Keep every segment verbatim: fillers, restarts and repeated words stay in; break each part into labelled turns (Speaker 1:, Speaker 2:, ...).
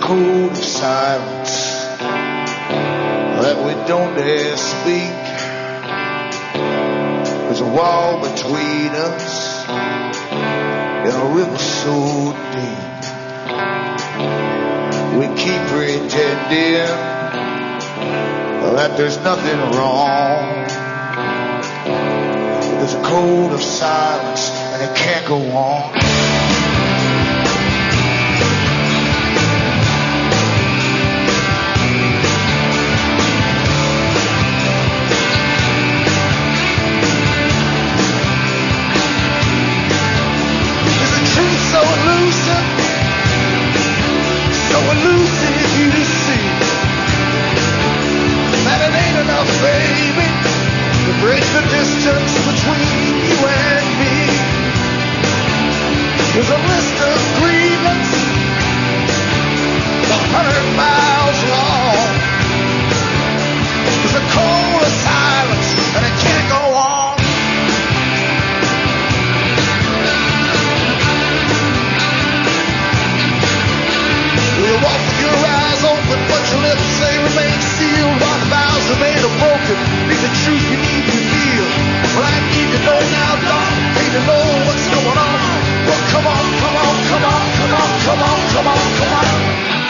Speaker 1: code of silence that we don't dare speak. There's a wall between us and a river so deep. We keep pretending that there's nothing wrong. There's a code of silence and it can't go on. So elusive, so elusive you see that it ain't enough, baby, to bridge the distance between you and me. There's a list of grievance a hundred miles long. There's a code of silence and it can't go on. You walk with your eyes open, but your lips say remain sealed. While the vows remain broken, be the truth you need to feel. Well, I need to know now, dog. Need to know what's going on. Well, come on, come on, come on, come on, come on, come on, come on.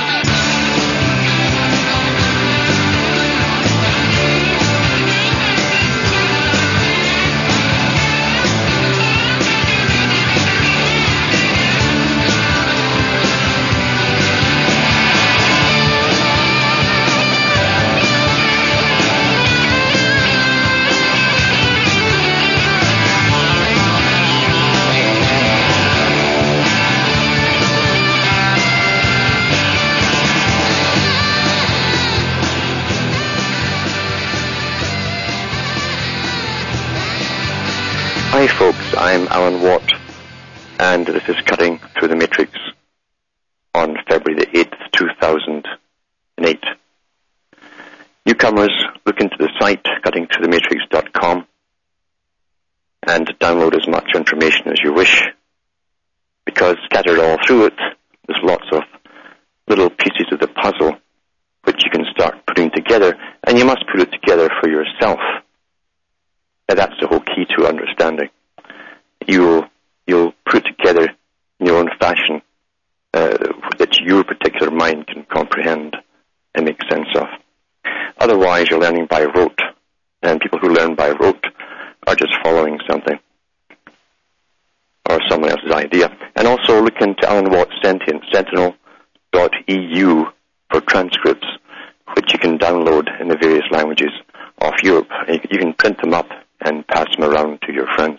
Speaker 2: Hi folks, I'm Alan Watt, and this is Cutting Through the Matrix on February the eighth, two thousand eight. Newcomers, look into the site cutting through the matrix dot com and download as much information as you wish, because scattered all through it, there's lots of little pieces of the puzzle which you can start putting together, and you must put it together for yourself. And that's the whole key to understanding. You'll you'll put together in your own fashion uh, that your particular mind can comprehend and make sense of. Otherwise, you're learning by rote, and people who learn by rote are just following something or someone else's idea. And also look into Alan Watt's Sentient, sentinel dot e u for transcripts, which you can download in the various languages of Europe. You can print them up and pass them around to your friends.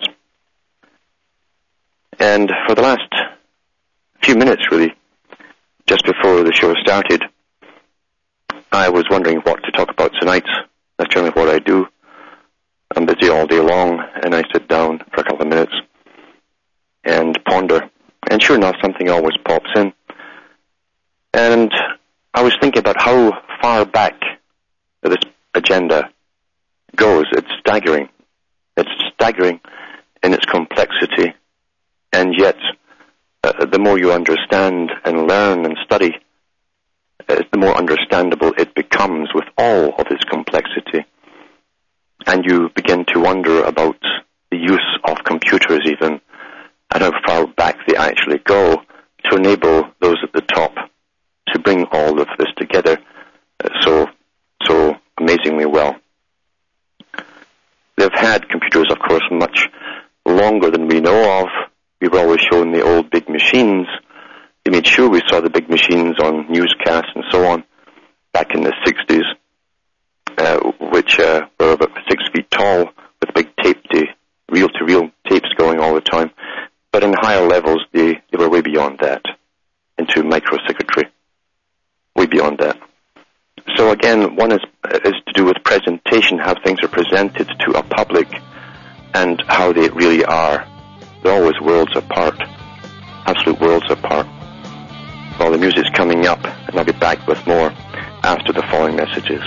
Speaker 2: And for the last few minutes, really, just before the show started, I was wondering what to talk about tonight. That's generally what I do. I'm busy all day long, and I sit down for a couple of minutes and ponder. And sure enough, something always pops in. And I was thinking about how far back this agenda goes. It's staggering. It's staggering in its complexity, and yet uh, the more you understand and learn and study, uh, the more understandable it becomes with all of its complexity. And you begin to wonder about the use of computers even, and how far back they actually go to enable those at the top to bring all of this together uh, so so amazingly well. They've had computers, of course, much longer than we know of. We were always shown the old big machines. They made sure we saw the big machines on newscasts and so on back in the sixties, uh, which uh, were about six feet tall with big tape, to, reel-to-reel tapes going all the time. But in higher levels, they, they were way beyond that, into microcircuitry, way beyond that. So again, one is, is to do with presentation, how things are presented to a public and how they really are. They're always worlds apart, absolute worlds apart. Well, the music's coming up, and I'll be back with more after the following messages.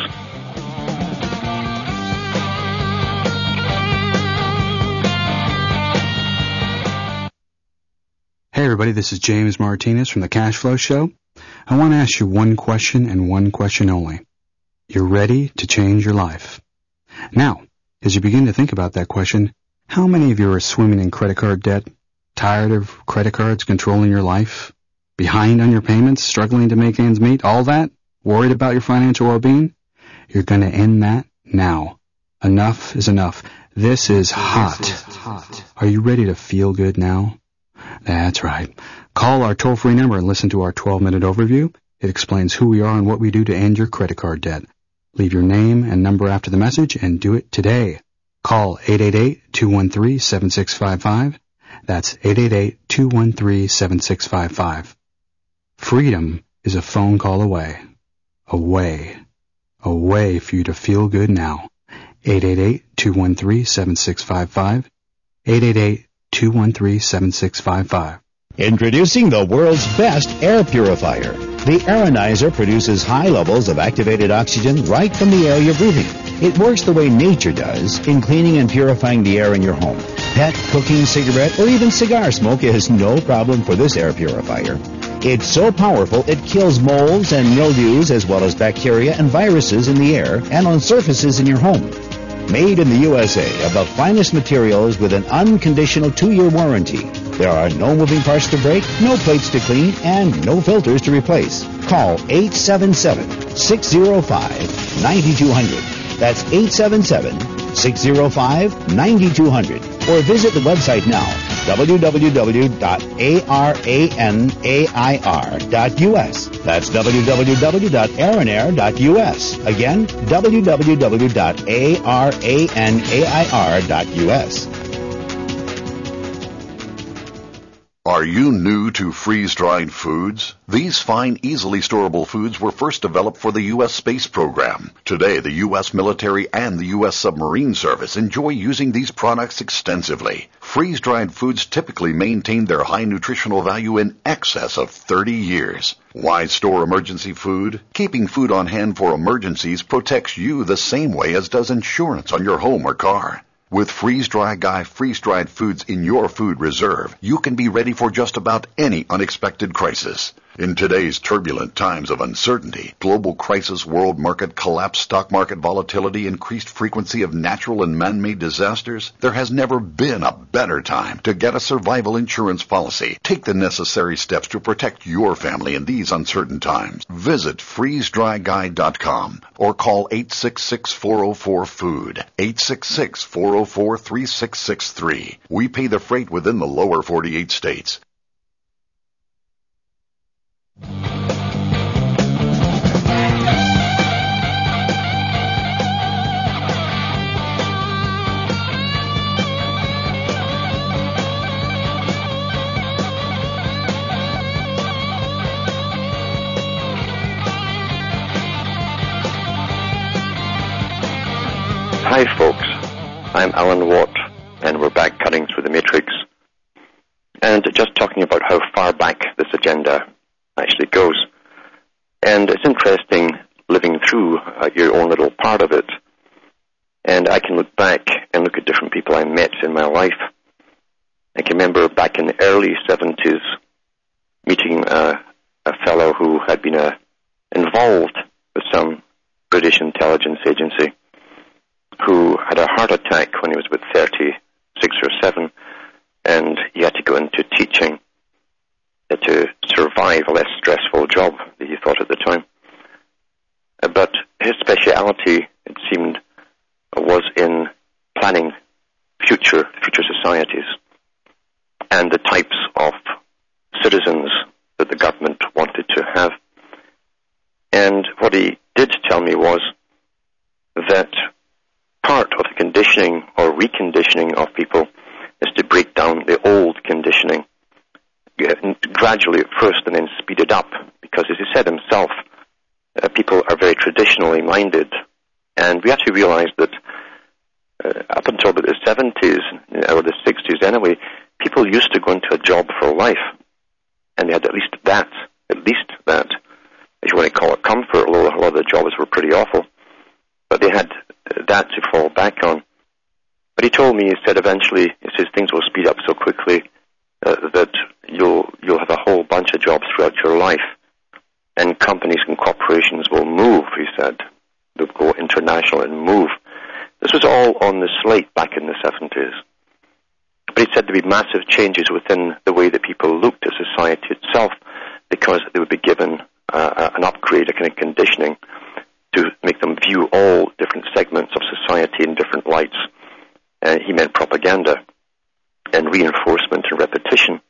Speaker 3: Hey everybody, this is James Martinez from The Cash Flow Show. I want to ask you one question and one question only. You're ready to change your life. Now, as you begin to think about that question, how many of you are swimming in credit card debt, tired of credit cards controlling your life, behind on your payments, struggling to make ends meet, all that, worried about your financial well-being? You're going to end that now. Enough is enough. This is hot. Are you ready to feel good now? That's right. Call our toll-free number and listen to our twelve-minute overview. It explains who we are and what we do to end your credit card debt. Leave your name and number after the message and do it today. Call eight eight eight, two one three, seven six five five. That's eight eight eight, two one three, seven six five five. Freedom is a phone call away. Away. Away for you to feel good now. eight eight eight, two one three, seven six five five. eight eight eight, two one three, seven six five five.
Speaker 4: Introducing the world's best air purifier. The Aeronizer produces high levels of activated oxygen right from the air you're breathing. It works the way nature does in cleaning and purifying the air in your home. Pet, cooking, cigarette, or even cigar smoke is no problem for this air purifier. It's so powerful it kills molds and mildews as well as bacteria and viruses in the air and on surfaces in your home. Made in the U S A of the finest materials with an unconditional two-year warranty. There are no moving parts to break, no plates to clean, and no filters to replace. Call eight seven seven, six zero five, nine two zero zero. That's eight seven seven, six zero five, nine two zero zero. Or visit the website now, w w w dot aranair dot u s. That's w w w dot aranair dot u s. Again, w w w dot aranair dot u s.
Speaker 5: Are you new to freeze-dried foods? These fine, easily storable foods were first developed for the U S space program. Today, the U S military and the U S submarine service enjoy using these products extensively. Freeze-dried foods typically maintain their high nutritional value in excess of thirty years. Why store emergency food? Keeping food on hand for emergencies protects you the same way as does insurance on your home or car. With Freeze-Dry Guy freeze-dried foods in your food reserve, you can be ready for just about any unexpected crisis. In today's turbulent times of uncertainty, global crisis, world market collapse, stock market volatility, increased frequency of natural and man-made disasters, there has never been a better time to get a survival insurance policy. Take the necessary steps to protect your family in these uncertain times. Visit freeze dry guy dot com or call eight six six, four oh four, food, eight six six, four oh four, three six six three. We pay the freight within the lower forty-eight states.
Speaker 2: Hi folks, I'm Alan Watt, and we're back cutting through the matrix, and just talking about how far back this agenda actually goes. And it's interesting living through uh, your own little part of it, and I can look back and look at different people I met in my life. I can remember back in the early seventies meeting uh, a fellow who had been uh, involved with some British intelligence agency, who had a heart attack when he was about thirty-six or seven, and he had to go into teaching to survive a less stressful job that he thought at the time. Uh, but his speciality, it seemed, was in planning future future societies and the types of citizens that the government wanted to have. And what he did tell me was that part of the conditioning or reconditioning of people is to break down the old conditioning gradually at first and then speed it up, because as he said himself, uh, people are very traditionally minded, and we have to realize that uh, up until the seventies or the sixties anyway, people used to go into a job for life, and they had at least that, at least that, if you want to call it comfort, although a lot of the jobs were pretty awful, but they had that to fall back on. But he told me, he said eventually, he says things will speed up so quickly uh, that you'll you'll have a whole bunch of jobs throughout your life, companies and corporations will move, he said. They'll go international and move. This was all on the slate back in the seventies. But he said there'd be massive changes within the way that people looked at society itself, because they would be given uh, an upgrade, a kind of conditioning, to make them view all different segments of society in different lights. Uh, he meant propaganda and reinforcement and repetition.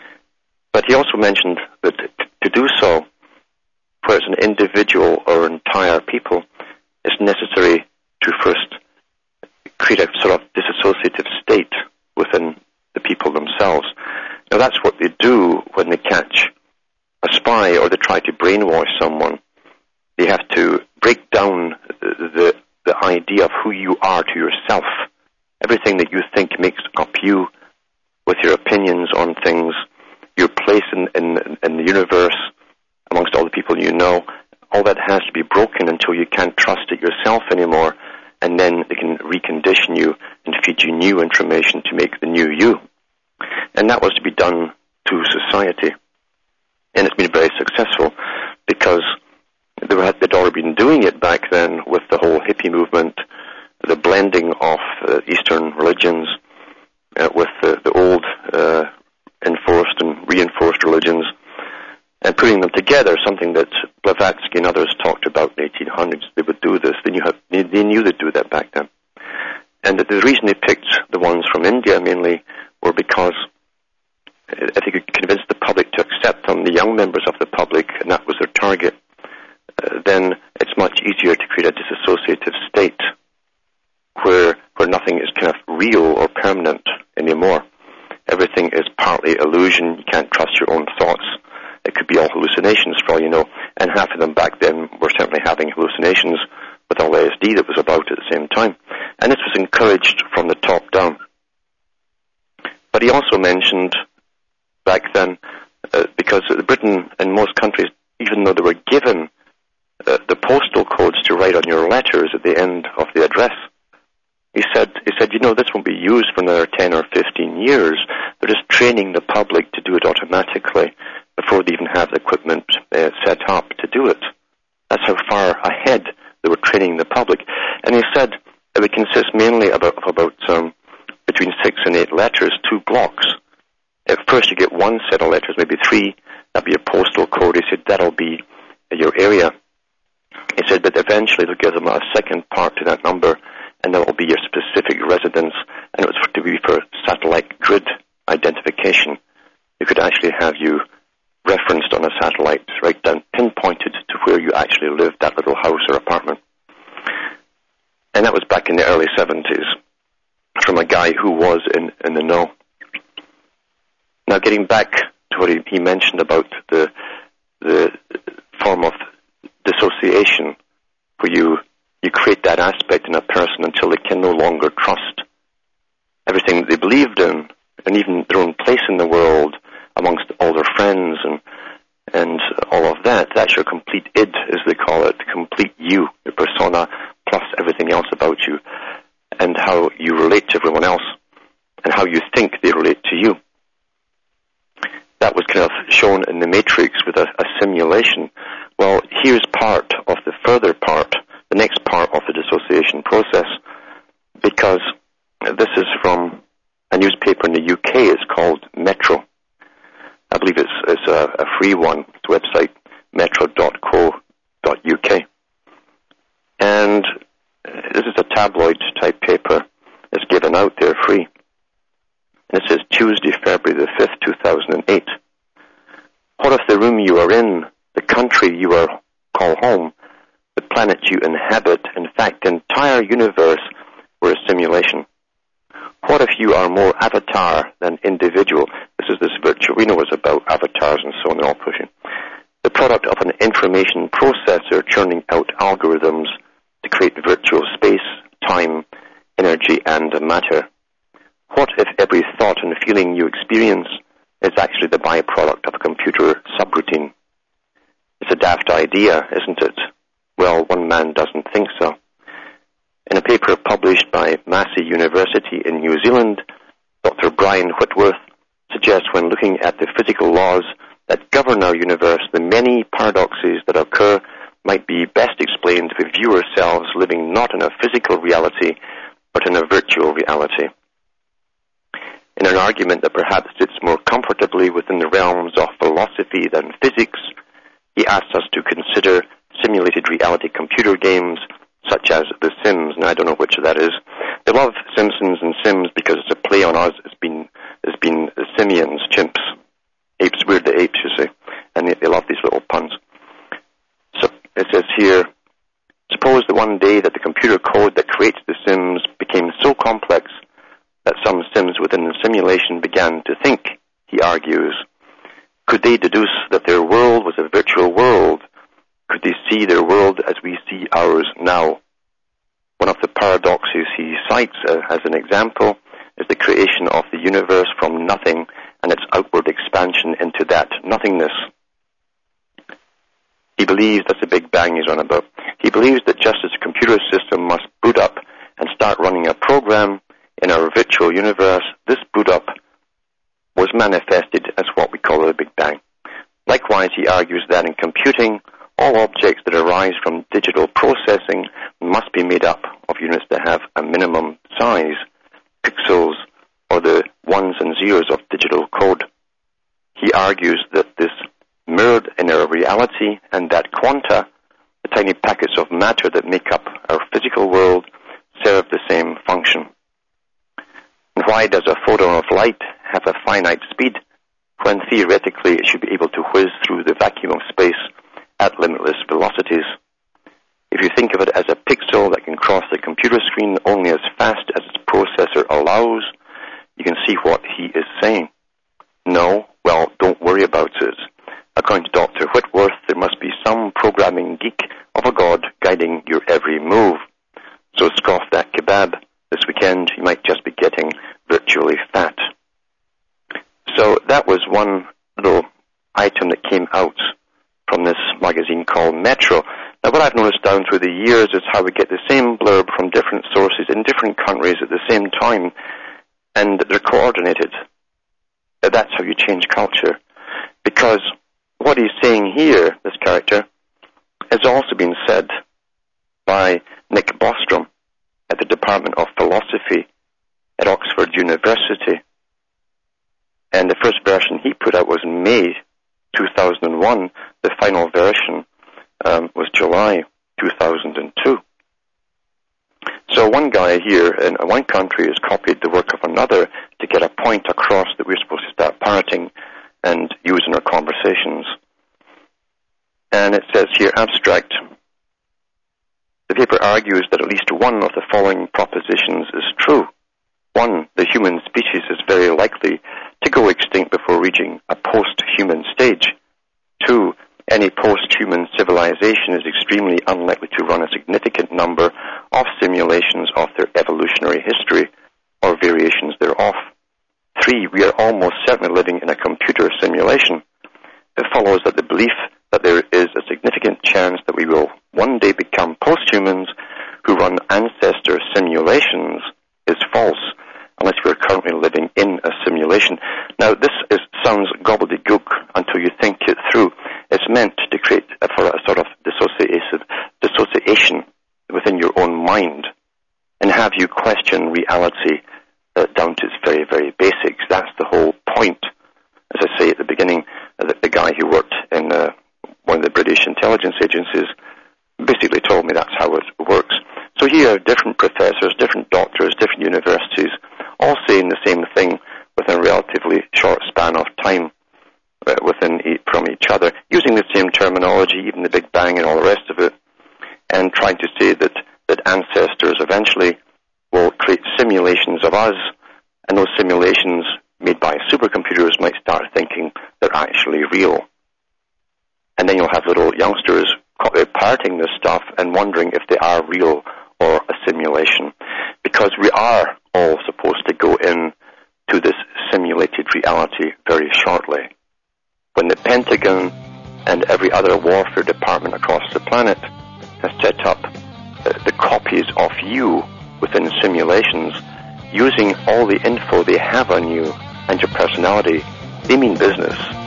Speaker 2: But he also mentioned that to do so, whether it's an individual or entire people, it's necessary to first create a sort of disassociative state within the people themselves. Now that's what they do when they catch a spy or they try to brainwash someone. They have to break down the, the idea of who you are to yourself. Everything that you think makes up you, with your opinions on things, your place in, in, in the universe, amongst all the people you know, all that has to be broken until you can't trust it yourself anymore, and then they can recondition you and feed you new information to make the new you. And that was to be done to society. And it's been very successful because they had, they'd already been doing it back then with the whole hippie movement, the blending of uh, Eastern religions uh, with the, the old uh, enforced and reinforced religions, and putting them together, something that Blavatsky and others talked about in the eighteen hundreds. They would do this. They knew, how, they knew they'd do that back then. And the reason they picked the ones from India mainly were because if they could convince the public to accept them, the young members of the public, and that was their target, uh, then it's much easier to create a disassociative state where where nothing is kind of real or permanent anymore. Everything is partly illusion. You can't trust your own thoughts. It could be all hallucinations for all you know. And half of them back then were certainly having hallucinations with L S D that was about at the same time. And this was encouraged from the top down. But he also mentioned back then, uh, because Britain and most countries, even though they were given uh, the postal codes to write on your letters at the end of the address, He said, he said, you know, this won't be used for another ten or fifteen years. They're just training the public to do it automatically before they even have the equipment uh, set up to do it. That's how far ahead they were training the public. And he said it would consist mainly about, of about um, between six and eight letters, two blocks. At first you get one set of letters, maybe three. That'll be a postal code. He said that'll be your area. He said, but eventually they'll give them a second part to that number, and that will be your specific residence, and it was to be for satellite grid identification. You could actually have you referenced on a satellite, right down, pinpointed to where you actually lived, that little house or apartment. And that was back in the early seventies, from a guy who was in, in the know. Now, getting back to what he, he mentioned about the the form of dissociation, where you you create that aspect in a person until they can no longer trust everything that they believed in, and even their own place in the world amongst all their friends and and all of that. That's your complete id, as they call it, the complete you, your persona, plus everything else about you, and how you relate to everyone else, and how you think they relate to you. That was kind of shown in the Matrix with a, a simulation. Well, here's part of the further part, the next part of the dissociation process, because this is from a newspaper in the U K. It's called Metro. I believe it's, it's a, a free one. It's a website, metro dot co dot U K. And this is a tabloid-type paper. It's given out there free. And it says Tuesday, February the fifth, two thousand eight. What if the room you are in, the country you are call home, the planet you inhabit, in fact, the entire universe were a simulation? What if you are more avatar than individual? This is this virtual. We know it's about avatars and so on, they're all pushing. The product of an information processor churning out algorithms to create virtual space, time, energy, and matter. What if every thought and feeling you experience is actually the byproduct of a computer subroutine? It's a daft idea, isn't it? Well, one man doesn't think so. In a paper published by Massey University in New Zealand, Doctor Brian Whitworth suggests when looking at the physical laws that govern our universe, the many paradoxes that occur, might be best explained if we view ourselves living not in a physical reality, but in a virtual reality. In an argument that perhaps sits more comfortably within the realms of philosophy than physics, he asks us to consider simulated reality computer games such as The Sims. Now, I don't know which that is. They love Simpsons and Sims because it's a play on us. It's been, it's been simians, chimps, apes. We're the apes, you see, and they, they love these little puns. So it says here, suppose that one day that the computer code that creates the Sims became so complex that some Sims within the simulation began to think, he argues. Could they deduce that their world was a virtual world? Could they see their world as we see ours now? One of the paradoxes he cites uh, as an example is the creation of the universe from nothing and its outward expansion into that nothingness. He believes, that's the Big Bang he's on about, he believes that just as a computer system must boot up and start running a program in our virtual universe, this boot up was manifested as what we call the Big Bang. Likewise, he argues that in computing, all objects that arise from digital processing must be made up of units that have a minimum size, pixels, or the ones and zeros of digital code. He argues that this mirrored in our reality and that quanta, the tiny packets of matter that make up our physical world, serve the same function. And why does a photon of light have a finite speed when theoretically it should be able to whiz through the vacuum of space at limitless velocities? If you think of it as a pixel that can cross the computer screen only as fast as its processor allows, you can see what he is saying. No? Well, don't worry about it. According to Doctor Whitworth, there must be some programming geek of a god guiding your every move. So scoff that kebab. This weekend you might just be getting virtually fat. So that was one little item that came out from this magazine called Metro. Now, what I've noticed down through the years is how we get the same blurb from different sources in different countries at the same time, and they're coordinated. That's how you change culture. Because what he's saying here, this character, has also been said by Nick Bostrom at the Department of Philosophy at Oxford University. And the first version he put out was in May two thousand one. The final version um, was July two thousand two. So one guy here in one country has copied the work of another to get a point across that we're supposed to start parroting and use in our conversations. And it says here, abstract. The paper argues that at least one of the following propositions is true. One, the human species is very likely to go extinct before reaching a post-human stage. Two, any post-human civilization is extremely unlikely to run a significant number of simulations of their evolutionary history or variations thereof. Three, we are almost certainly living in a computer simulation. It follows that the belief that there is a significant chance that we will one day become post-humans who run ancestor simulations is false, unless we're currently living in a simulation. Now, this is, sounds gobbledygook until you think it through. It's meant to create a, for a sort of dissociation within your own mind and have you question reality uh, down to its very, very basics. That's the whole point. As I say at the beginning, uh, the, the guy who worked in uh, one of the British intelligence agencies basically told me that's how it works. So here, different professors, different doctors, different universities, all saying the same thing within a relatively short span of time uh, within e- from each other, using the same terminology, even the Big Bang and all the rest of it, and trying to say that, that ancestors eventually will create simulations of us, and those simulations made by supercomputers might start thinking they're actually real. And then you'll have little youngsters parroting this stuff and wondering if they are real or a simulation, because we are all supposed to go in to this simulated reality very shortly. When the Pentagon and every other warfare department across the planet has set up uh, the copies of you within simulations, using all the info they have on you and your personality, they mean business.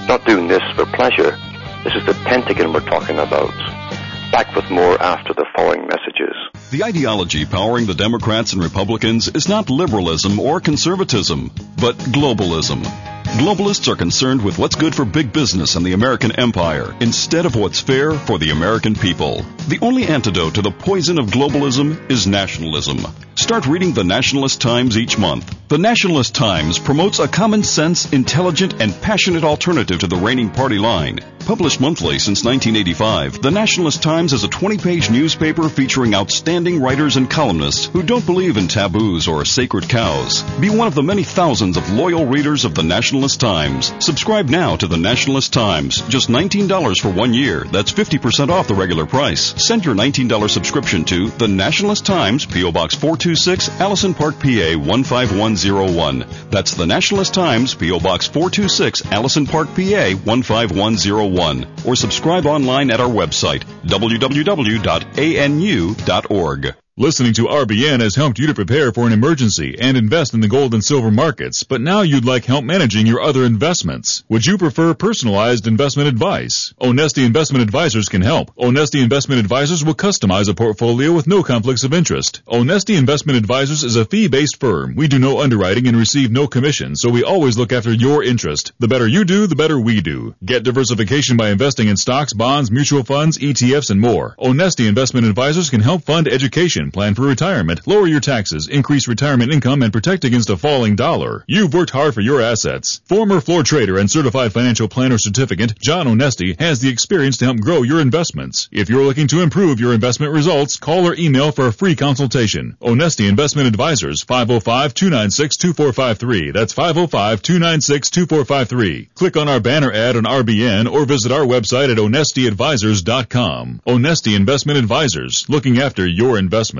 Speaker 2: Not doing this for pleasure. This is the Pentagon we're talking about. Back with more after the following messages.
Speaker 6: The ideology powering the Democrats and Republicans is not liberalism or conservatism, but globalism. Globalists are concerned with what's good for big business and the American empire instead of what's fair for the American people. The only antidote to the poison of globalism is nationalism. Start reading the Nationalist Times each month. The Nationalist Times promotes a common sense, intelligent, and passionate alternative to the reigning party line. Published monthly since nineteen eighty-five, the Nationalist Times is a twenty-page newspaper featuring outstanding writers and columnists who don't believe in taboos or sacred cows. Be one of the many thousands of loyal readers of the Nationalist Times. Subscribe now to the Nationalist Times. Just nineteen dollars for one year. That's fifty percent off the regular price. Send your nineteen dollars subscription to the Nationalist Times, P O. Box four two six, Allison Park, P A one five one zero one. That's the Nationalist Times, P O. Box four two six, Allison Park, P A one five one zero one. Or subscribe online at our website, w w w dot a n u dot org.
Speaker 7: Listening to R B N has helped you to prepare for an emergency and invest in the gold and silver markets, but now you'd like help managing your other investments. Would you prefer personalized investment advice? Onesti Investment Advisors can help. Onesti Investment Advisors will customize a portfolio with no conflicts of interest. Onesti Investment Advisors is a fee-based firm. We do no underwriting and receive no commission, so we always look after your interest. The better you do, the better we do. Get diversification by investing in stocks, bonds, mutual funds, E T Fs, and more. Onesti Investment Advisors can help fund education, plan for retirement, lower your taxes, increase retirement income, and protect against a falling dollar. You've worked hard for your assets. Former floor trader and certified financial planner certificate, John Onesti, has the experience to help grow your investments. If you're looking to improve your investment results, call or email for a free consultation. Onesti Investment Advisors, five oh five, two nine six, two four five three. That's five oh five, two nine six, two four five three. Click on our banner ad on R B N or visit our website at onesti advisors dot com. Onesti Investment Advisors, looking after your investments.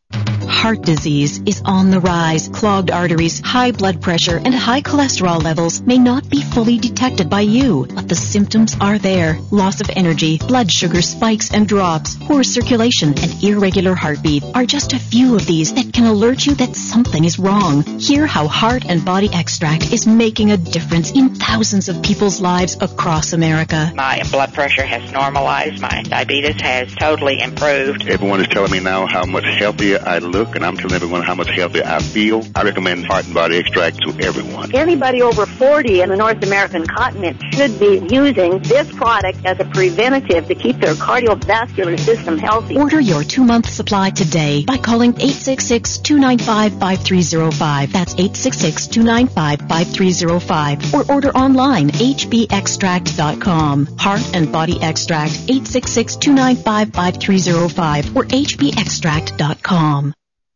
Speaker 8: Heart disease is on the rise. Clogged arteries, high blood pressure, and high cholesterol levels may not be fully detected by you, but the symptoms are there. Loss of energy, blood sugar spikes and drops, poor circulation, and irregular heartbeat are just a few of these that can alert you that something is wrong. Hear how Heart and Body Extract is making a difference in thousands of people's lives across America.
Speaker 9: My blood pressure has normalized. My diabetes has totally improved.
Speaker 10: Everyone is telling me now how much healthier I look, and I'm telling everyone how much healthier I feel. I recommend Heart and Body Extract to everyone.
Speaker 11: Anybody over forty in the North American continent should be using this product as a preventative to keep their cardiovascular system healthy.
Speaker 8: Order your two-month supply today by calling eight six six, two nine five, five three zero five. That's eight six six, two nine five, five three zero five. Or order online, h b extract dot com. Heart and Body Extract, eight six six, two nine five, five three zero five or h b extract dot com.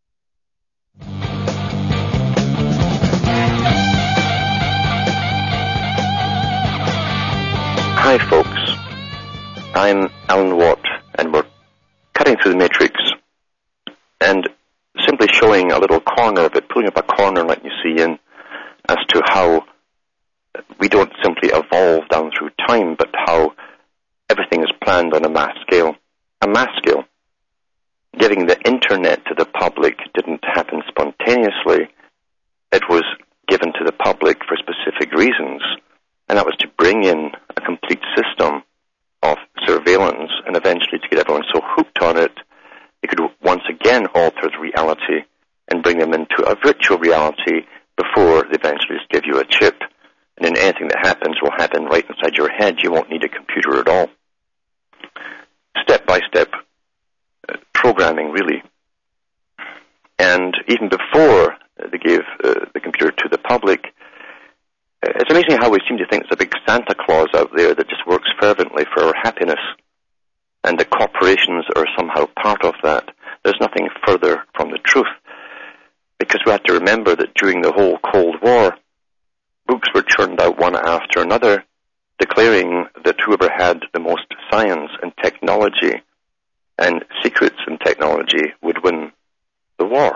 Speaker 2: Hi folks, I'm Alan Watt and we're cutting through the matrix and simply showing a little corner of it, pulling up a corner and letting you see in as to how we don't simply evolve down through time, but how everything is planned on a mass scale. A mass scale. Giving the internet to the public didn't happen spontaneously. It was given to the public for specific reasons, and that was to bring in a complete system of surveillance and eventually to get everyone so hooked on it, it could once again alter the reality and bring them into a virtual reality before they eventually just give you a chip. And then anything that happens will happen right inside your head. You won't need a computer at all. Step-by-step uh, programming, really. And even before uh, they gave uh, the computer to the public, uh, it's amazing how we seem to think there's a big Santa Claus out there that just works fervently for our happiness, and the corporations are somehow part of that. There's nothing further from the truth, because we have to remember that during the whole Cold War, books were churned out one after another, declaring that whoever had the most science and technology and secrets in technology would win the war.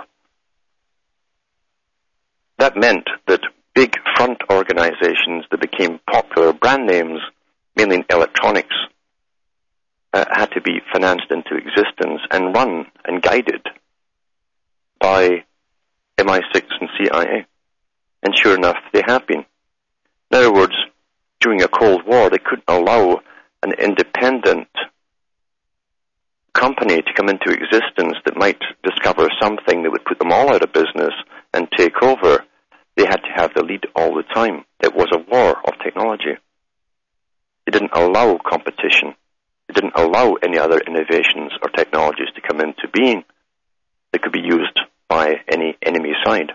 Speaker 2: That meant that big front organizations that became popular brand names, mainly in electronics, uh, had to be financed into existence and run and guided by M I six and C I A. And sure enough, they have been. In other words, during a Cold War, they couldn't allow an independent company to come into existence that might discover something that would put them all out of business and take over. They had to have the lead all the time. It was a war of technology. They didn't allow competition. They didn't allow any other innovations or technologies to come into being that could be used by any enemy side.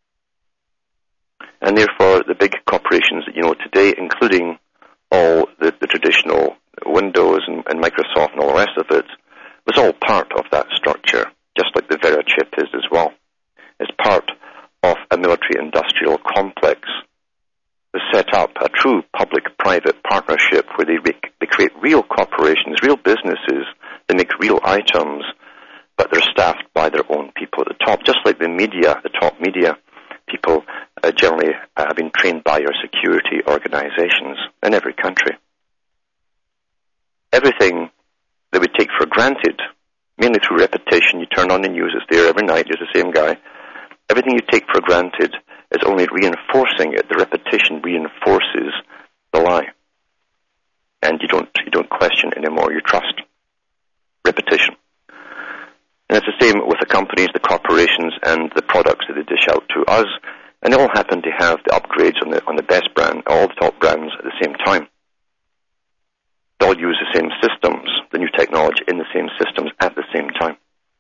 Speaker 2: And therefore, the big corporations that you know today, including all the, the traditional Windows and, and Microsoft and all the rest of it, was all part of that structure, just like the Vera chip is as well. It's part of a military-industrial complex to set up a true public-private partnership where they, make, they create real corporations, real businesses, they make real items, but they're staffed by their own people at the top, just like the media, the top media people uh, generally uh, have been trained by your security organizations in every country. Everything that we take for granted, mainly through repetition, you turn on the news, it's there every night, it's the same guy. Everything you take for granted is only reinforcing it. The repetition reinforces the lie. And you don't you don't question anymore, you trust. Repetition. And it's the same with the companies, the corporations, and the products that they dish out to us. And they all happen to have the upgrades on the on the best brand, all the top brands at the same time. They all use the same systems, the new technology in the same systems at the same time.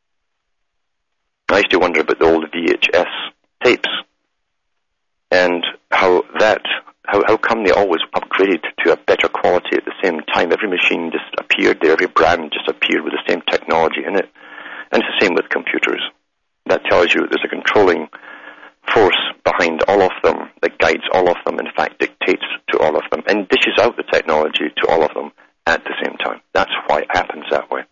Speaker 2: I used to wonder about the old V H S tapes and how that, how, how come they always upgraded to a better quality at the same time. Every machine just appeared there, every brand just appeared with the same technology in it. And it's the same with computers. That tells you there's a controlling force behind all of them that guides all of them, in fact dictates to all of them, and dishes out the technology to all of them at the same time. That's why it happens that way.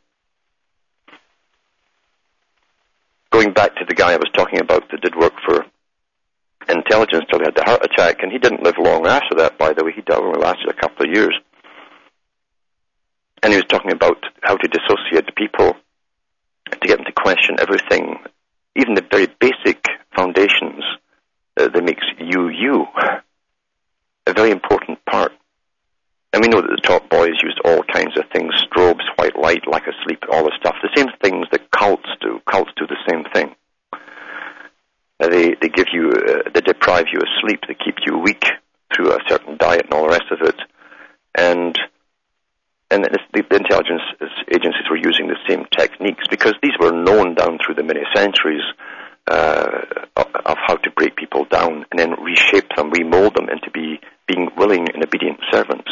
Speaker 2: Going back to the guy I was talking about that did work for intelligence till he had the heart attack, and he didn't live long after that, by the way. He only lasted a couple of years. And he was talking about how to dissociate people, to get them to question everything, even the very basic foundations uh, that makes you, you, a very important part. And we know that the top boys used all kinds of things, strobes, white light, lack of sleep, all this stuff. The same things that cults do. Cults do the same thing. Uh, they they give you, uh, they deprive you of sleep, they keep you weak through a certain diet and all the rest of it. And and the, the intelligence agencies were using the same techniques because these were known down through the many centuries uh, of, of how to break people down and then reshape them, remold them into be being willing and obedient servants.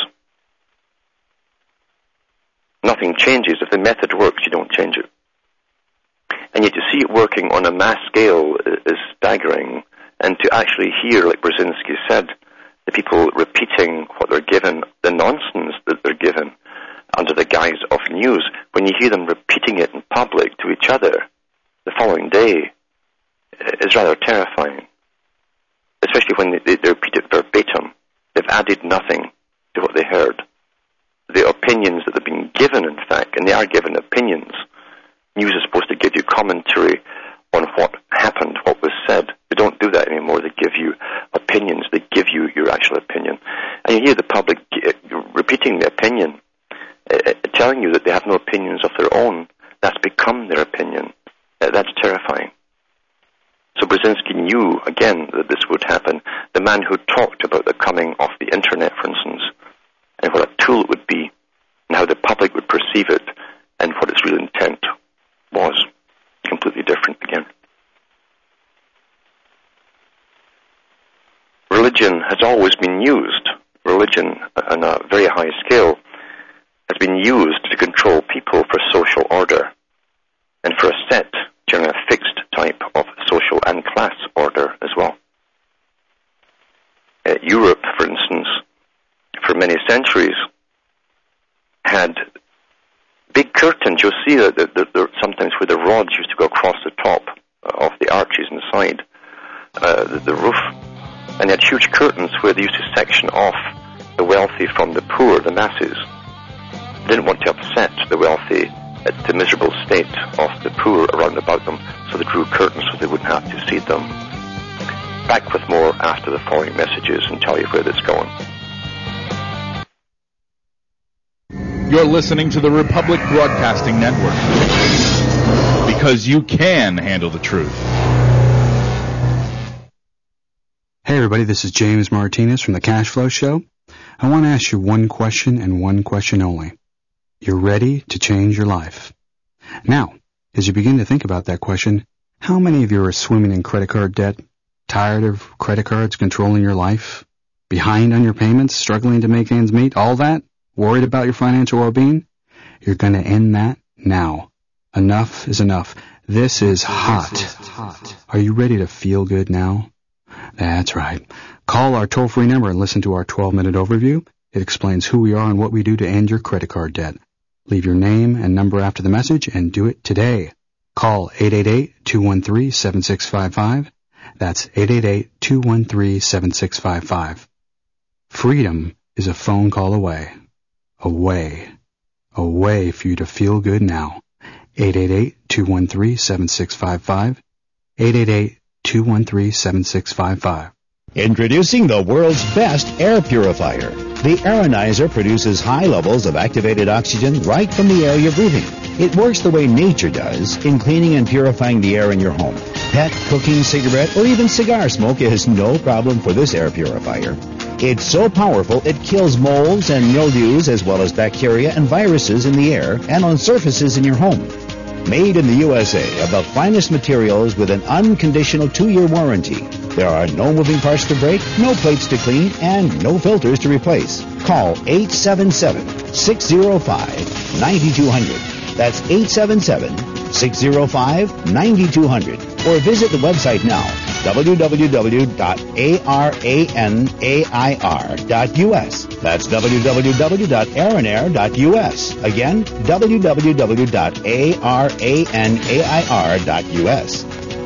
Speaker 2: Nothing changes. If the method works, you don't change it. And yet to see it working on a mass scale is staggering. And to actually hear, like Brzezinski said, the people repeating what they're given, the nonsense that they're given under the guise of news, when you hear them repeating it in public to each other the following day, is rather terrifying. Especially when they, they repeat it verbatim. They've added nothing to what they heard. The opinions that they've been given, in fact, and they are given opinions. News is supposed to give you commentary on what happened, what was said. They don't do that anymore. They give you opinions. They give you your actual opinion. And you hear the public repeating the opinion, uh, telling you that they have no opinions of their own. That's become their opinion. Uh, that's terrifying. So Brzezinski knew, again, that this would happen. The man who talked about the coming of the Internet, for instance, and what a tool it would be, and how the public would perceive it, and what its real intent was. Completely different again. Religion has always been used. Religion, on a very high scale, has been used to control people for social order, and for a set, generally a fixed type of social and class order as well. Uh, Europe, for instance, for many centuries, had big curtains. You'll see that there, there, sometimes where the rods used to go across the top of the arches inside uh, the, the roof, and they had huge curtains where they used to section off the wealthy from the poor, the masses. They didn't want to upset the wealthy at the miserable state of the poor around about them, so they drew curtains so they wouldn't have to see them. Back with more after the following messages and tell you where that's going.
Speaker 12: You're listening to the Republic Broadcasting Network, because you can handle the truth.
Speaker 3: Hey everybody, this is James Martinez from the Cash Flow Show. I want to ask you one question and one question only. You're ready to change your life. Now, as you begin to think about that question, how many of you are swimming in credit card debt, tired of credit cards controlling your life, behind on your payments, struggling to make ends meet, all that, worried about your financial well-being? You're going to end that now. Enough is enough. This is hot. Are you ready to feel good now? That's right. Call our toll-free number and listen to our twelve-minute overview. It explains who we are and what we do to end your credit card debt. Leave your name and number after the message and do it today. Call eight eight eight, two one three, seven six five five. That's eight eight eight, two one three, seven six five five. Freedom is a phone call away. Away. Away for you to feel good now. eight eight eight, two one three, seven six five five. eight eight eight, two one three, seven six five five.
Speaker 4: Introducing the world's best air purifier. The Aeronizer produces high levels of activated oxygen right from the air you're breathing. It works the way nature does in cleaning and purifying the air in your home. Pet, cooking, cigarette, or even cigar smoke is no problem for this air purifier. It's so powerful it kills molds and mildews as well as bacteria and viruses in the air and on surfaces in your home. Made in the U S A of the finest materials with an unconditional two-year warranty. There are no moving parts to break, no plates to clean, and no filters to replace. Call eight seven seven, six zero five, nine two zero zero. That's eight seven seven, six zero five, nine two zero zero. Or visit the website now, w w w dot aranair dot u s. That's w w w dot aranair dot u s. Again, w w w dot aranair dot u s.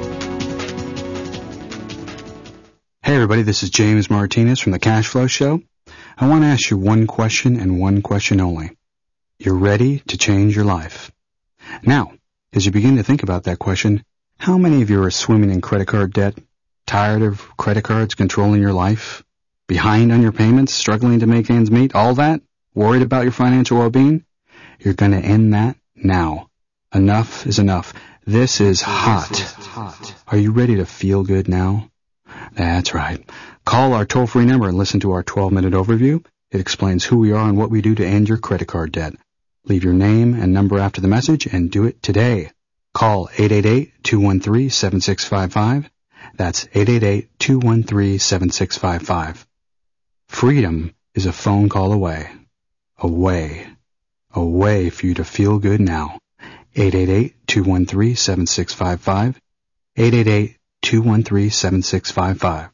Speaker 3: Hey everybody, this is James Martinez from the Cash Flow Show. I want to ask you one question and one question only. You're ready to change your life. Now, as you begin to think about that question, how many of you are swimming in credit card debt, tired of credit cards controlling your life, behind on your payments, struggling to make ends meet, all that, worried about your financial well-being? You're going to end that now. Enough is enough. This is hot. Are you ready to feel good now? That's right. Call our toll-free number and listen to our twelve-minute overview. It explains who we are and what we do to end your credit card debt. Leave your name and number after the message and do it today. Call eight eight eight, two one three, seven six five five. That's eight eight eight, two one three, seven six five five. Freedom is a phone call away. Away. Away for you to feel good now. eight eight eight, two one three, seven six five five. eight eight eight, two one three, seven six five five.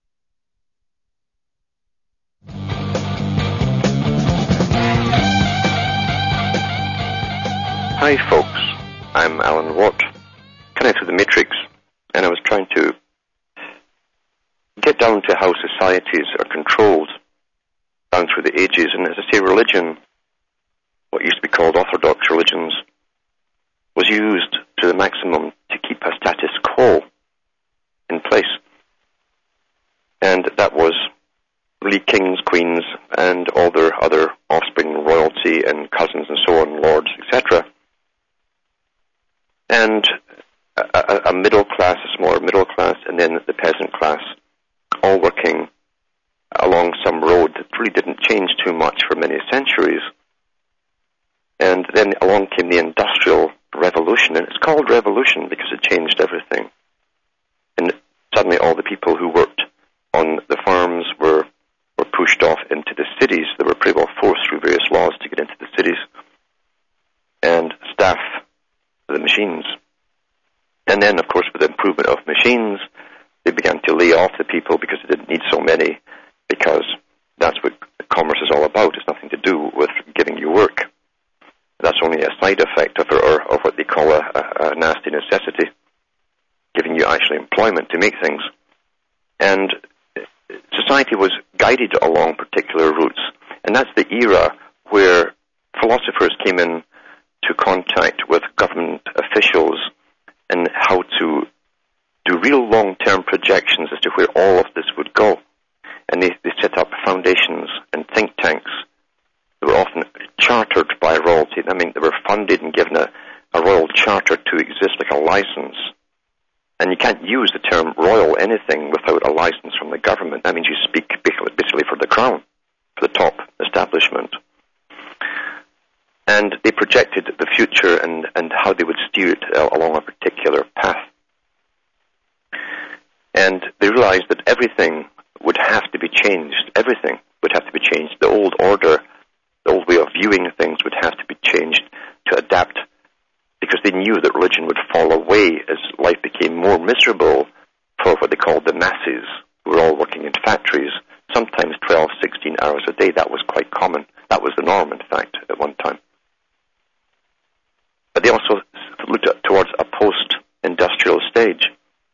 Speaker 2: Hi folks, I'm Alan Watt, connected to the Matrix, and I was trying to get down to how societies are controlled down through the ages. And as I say, religion, what used to be called orthodox religions, was used to the maximum to keep a status quo in place. And that was really kings, queens, and all their other offspring, royalty, and cousins and so on, lords, et cetera. And a, a middle class, a smaller middle class, and then the peasant class, all working along some road that really didn't change too much for many centuries. And then along came the Industrial Revolution, and it's called revolution because it changed everything. And suddenly all the people who worked on the farms were, were pushed off into the cities. They were pretty well forced through various laws to get into the cities. And staff the machines. And then, of course, with the improvement of machines, they began to lay off the people because they didn't need so many, because that's what commerce is all about. It's nothing to do with giving you work. That's only a side effect of, or, of what they call a, a nasty necessity, giving you actually employment to make things. And society was guided along particular routes. And that's the era where philosophers came in to contact with government officials and how to do real long-term projections as to where all of this would go. And they, they set up foundations and think tanks that were often chartered by royalty. I mean, they were funded and given a, a royal charter to exist, like a license. And you can't use the term royal anything without a license from the government. That means you speak basically for the crown, for the top establishment. And they projected the future and, and how they would steer it uh, along a particular path. And they realized that everything would have to be changed. Everything would have to be changed. The old order, the old way of viewing things would have to be changed to adapt, because they knew that religion would fall away as life became more miserable for what they called the masses, who were all working in factories, sometimes twelve, sixteen hours a day. That was quite common. That was the norm, in fact, at one time. But they also looked at, towards a post-industrial stage.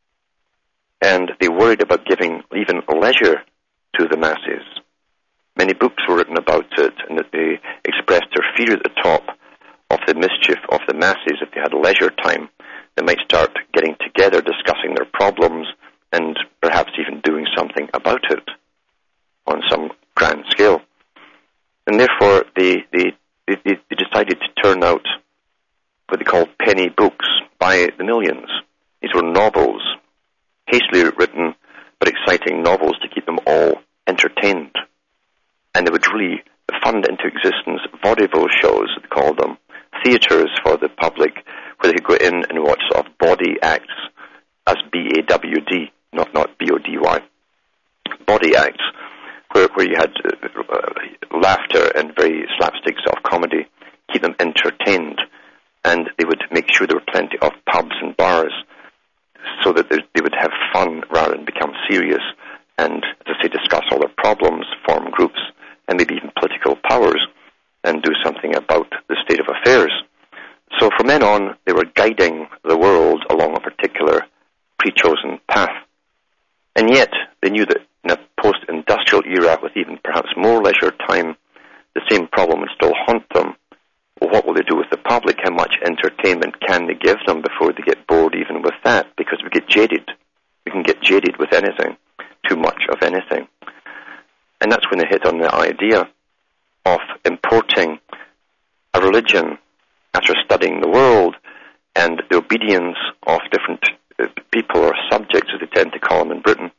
Speaker 2: And they worried about giving even leisure to the masses. Many books were written about it, and that they expressed their fear at the top of the mischief of the masses. If they had leisure time, they might start getting together, discussing their problems, and perhaps even doing something about it on some grand scale. And therefore, they, they, they, they decided to turn out what they called penny books by the millions. These were novels, hastily written but exciting novels to keep them all entertained. And they would really fund into existence vaudeville shows, they called them, theatres for the public, where they could go in and watch sort of bawdy acts, as B A W D, not, not B O D Y, bawdy acts, where, where you had uh, uh, laughter and very slapstick self-comedy, keep them entertained. And they would make sure there were plenty of pubs and bars, so that they would have fun rather than become serious and, as I say, discuss all their problems, form groups, and maybe even political powers, and do something about the state of affairs. So from then on, they were guiding the world along a particular pre-chosen path. And yet, they knew that in a post-industrial era, with even perhaps more leisure time, the same problem would still haunt them. Well, what will they do with the public? How much entertainment can they give them before they get bored even with that? Because we get jaded. We can get jaded with anything, too much of anything. And that's when they hit on the idea of importing a religion after studying the world and the obedience of different people or subjects, as they tend to call them in Britain,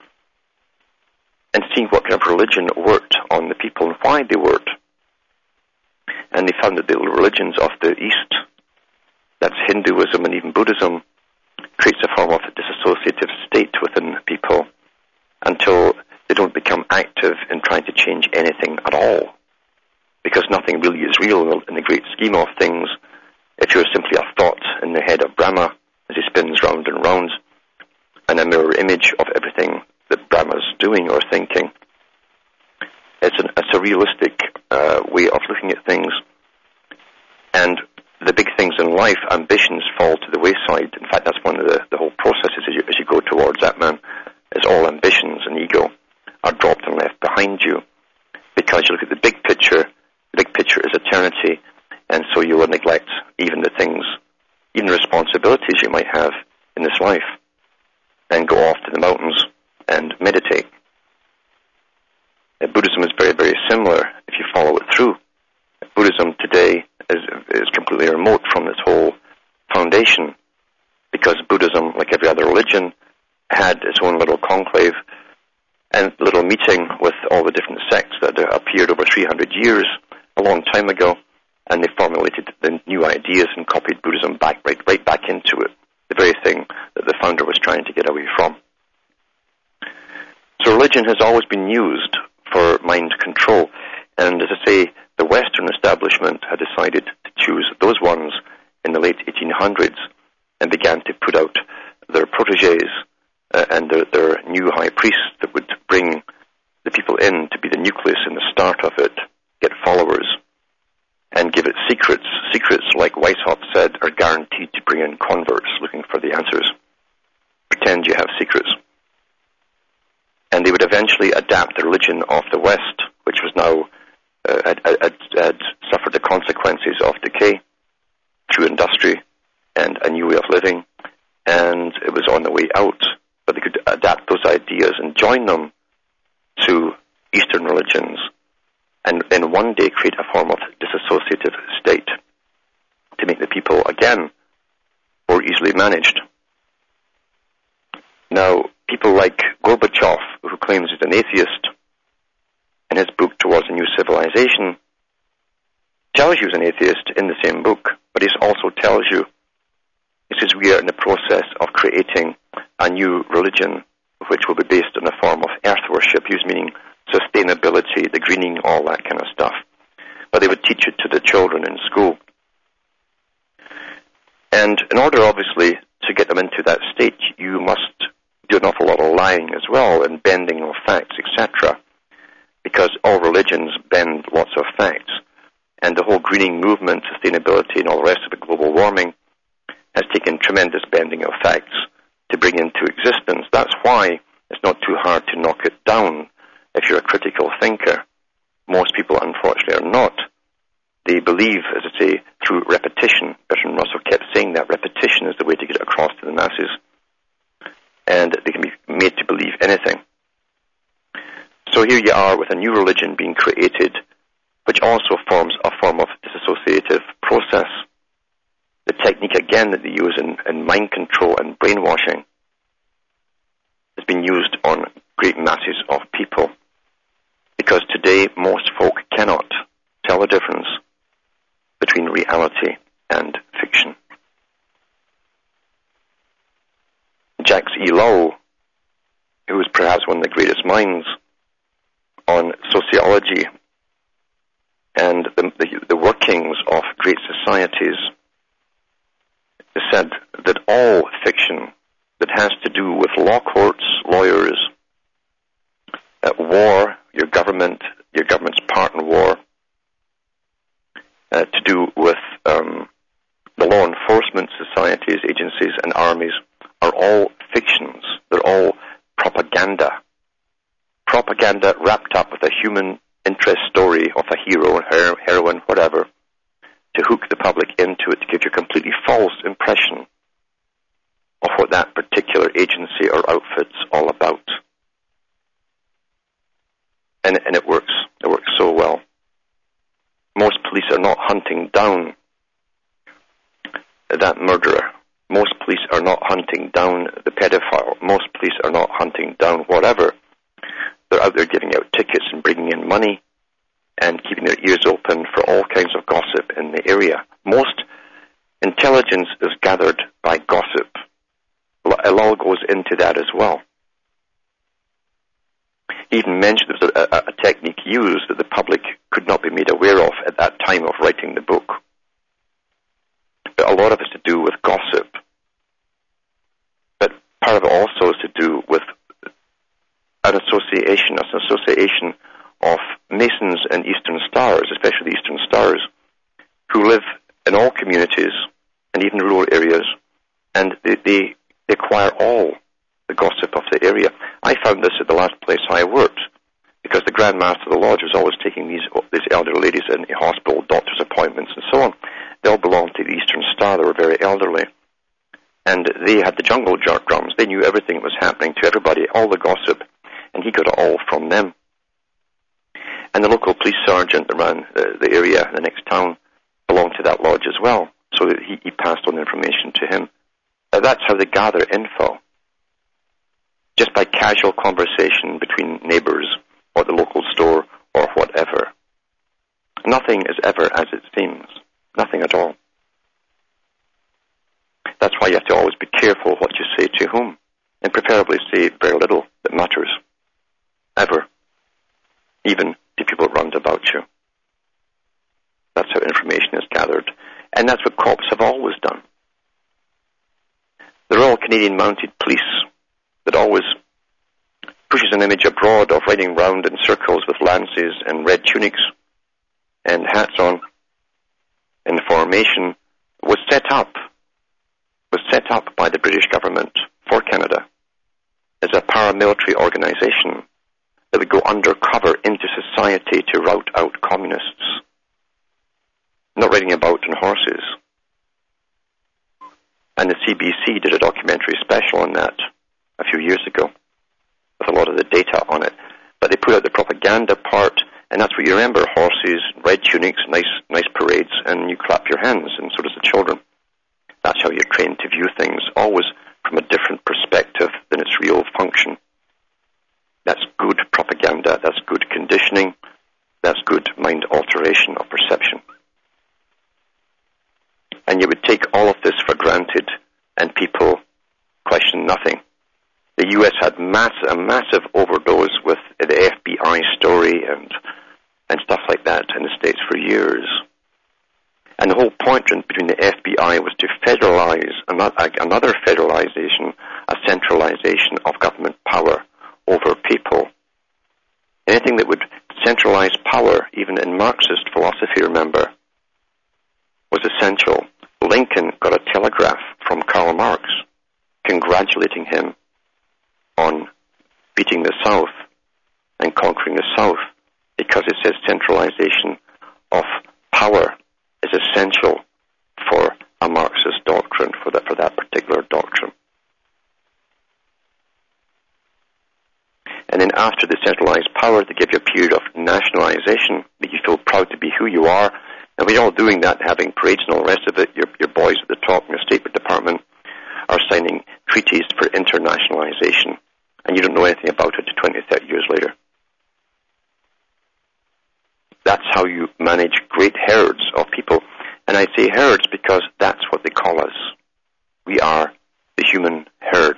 Speaker 2: and seeing what kind of religion worked on the people and why they worked. And they found that the religions of the East, that's Hinduism and even Buddhism, creates a form of a disassociative state within people until they don't become active in trying to change anything at all. Because nothing really is real in the great scheme of things. If you're simply a thought in the head of Brahma as he spins round and round, and a mirror image of everything that Brahma's doing or thinking, it's, an, it's a realistic uh, way of looking at things. And the big things in life, ambitions, fall to the wayside. In fact, that's one of the, the whole processes as you, as you go towards that, man, is all ambitions and ego are dropped and left behind you. Because you look at the big picture, the big picture is eternity, and so you will neglect even the things, even the responsibilities you might have in this life, and go off to the mountains and meditate. Uh, Buddhism is very, very similar if you follow it through. Buddhism today is, is completely remote from this whole foundation, because Buddhism, like every other religion, had its own little conclave and little meeting with all the different sects that appeared over three hundred years, a long time ago, and they formulated the new ideas and copied Buddhism back, right, right back into it, the very thing that the founder was trying to get away from. So religion has always been used for mind control, and as I say, the Western establishment had decided to choose those ones in the late eighteen hundreds and began to put out their protégés uh, and their, their new high priests that would bring the people in to be the nucleus and the start of it, get followers, and give it secrets. Secrets, like Weishaupt said, are guaranteed to bring in converts looking for the answers. Pretend you have secrets. And they would eventually adapt the religion of the West, which was now uh, had, had, had suffered the consequences of decay through industry and a new way of living, and it was on the way out. But they could adapt those ideas and join them to Eastern religions and in one day create a form of disassociative state to make the people, again, more easily managed. Now, people like Gorbachev, who claims he's an atheist, in his book Towards a New Civilization, tells you he's an atheist in the same book, but he also tells you, he says, we are in the process of creating a new religion which will be based on a form of earth worship, use meaning sustainability, the greening, all that kind of stuff. But they would teach it to the children in school. And in order, obviously, to get them into that state, you must do an awful lot of lying as well, and bending of facts, et cetera, because all religions bend lots of facts. And the whole greening movement, sustainability, and all the rest of it, global warming, has taken tremendous bending of facts to bring into existence. That's why it's not too hard to knock it down if you're a critical thinker. Most people, unfortunately, are not. They believe, as I say, through repetition. Bertrand Russell kept saying that repetition is the way to get it across to the masses. And they can be made to believe anything. So here you are with a new religion being created, which also forms a form of dissociative process. The technique, again, that they use in, in mind control and brainwashing has been used on great masses of people. Because today, most folk cannot tell the difference between reality and fiction. Jacques E. Lowell, who was perhaps one of the greatest minds on sociology and the, the, the workings of great societies, said that all fiction that has to do with law courts, lawyers, uh, war, your government, your government's part in war, uh, to do with um, the law enforcement societies, agencies, and armies, are all fictions. They're all propaganda. Propaganda wrapped up with a human interest story of a hero, her- heroine, whatever, to hook the public into it, to give you a completely false impression of what that particular agency or outfit's all about. And, and it works. It works so well. Most police are not hunting down that murderer. Most police are not hunting down the pedophile. Most police are not hunting down whatever. They're out there giving out tickets and bringing in money and keeping their ears open for all kinds of gossip in the area. Most intelligence is gathered by gossip. It all goes into that as well. He even mentioned there was a, a, a technique used that the public could not be made aware of at that time of writing the book. But a lot of it's to do with gossip. But part of it also is to do with an association, an association of Masons and Eastern Stars, especially the Eastern Stars, who live in all communities and even rural areas, and they, they, they acquire all the gossip of the area. I found this at the last place I worked, because the Grand Master of the Lodge was always taking these these elderly ladies in hospital, doctor's appointments, and so on. They all belonged to the Eastern Star. They were very elderly. And they had the jungle drums. They knew everything that was happening to everybody, all the gossip, and he got it all from them. And the local police sergeant that ran uh, the area, the next town, belonged to that lodge as well. So he, he passed on the information to him. Uh, that's how they gather info. Just by casual conversation between neighbors or the local store or whatever. Nothing is ever as it seems. Nothing at all. That's why you have to always be careful what you say to whom, and preferably say very little that matters. Ever. Even to people round about you. That's how information is gathered. And that's what cops have always done. The Royal Canadian Mounted Police that always pushes an image abroad of riding round in circles with lances and red tunics and hats on in formation was set up was set up by the British government for Canada as a paramilitary organization that would go undercover into society to rout out communists. Not riding about on horses. And the C B C did a documentary special on that a few years ago with a lot of the data on it. But they put out the propaganda part And that's what you remember, horses, red tunics, nice nice parades, and you clap your hands, and so does the children. That's how you're trained to view things, always from a different perspective than its real function. That's good propaganda, that's good conditioning, that's good mind alteration of perception. And you would take all of this for granted, and people question nothing. The U S had mass, a massive overdose with the F B I story and and stuff like that in the States for years. And the whole point between the F B I was to federalize another federalization, a centralization of government power over people. Anything that would centralize power, even in Marxist philosophy, remember, was essential. Lincoln got a telegraph from Karl Marx congratulating him on beating the South and conquering the South, because it says centralization of power is essential for a Marxist doctrine, for that, for that particular doctrine. And then after the centralized power, they give you a period of nationalization, make you feel proud to be who you are. And we're all doing that, having parades and all the rest of it. Your, your boys at the top in your State Department are signing treaties for internationalization. And you don't know anything about it twenty, thirty years later. That's how you manage great herds of people. And I say herds because that's what they call us. We are the human herd.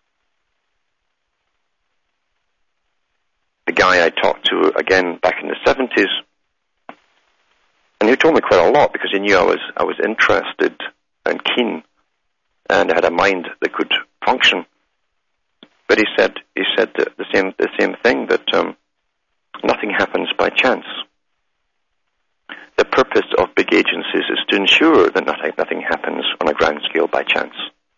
Speaker 2: The guy I talked to, again, back in the seventies, and he told me quite a lot because he knew I was I was interested and keen and had a mind that could function. But he said he said the, the same the same thing, that um, nothing happens by chance. The purpose of big agencies is to ensure that nothing nothing happens on a grand scale by chance.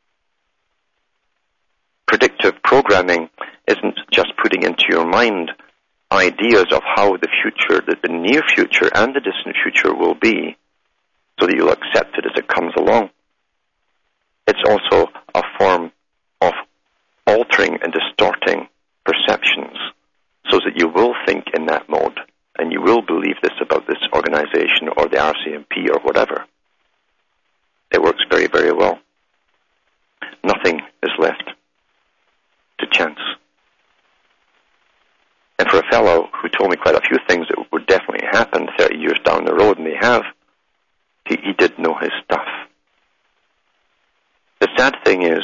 Speaker 2: Predictive programming isn't just putting into your mind ideas of how the future, the, the near future and the distant future will be, so that you'll accept it as it comes along. It's also a form of altering and distorting perceptions, so that you will think in that mode, and you will believe this about this organization or the R C M P or whatever. It works very, very well. Nothing is left to chance. And for a fellow who told me quite a few things that would definitely happen thirty years down the road, and they have, he, he did know his stuff. The sad thing is,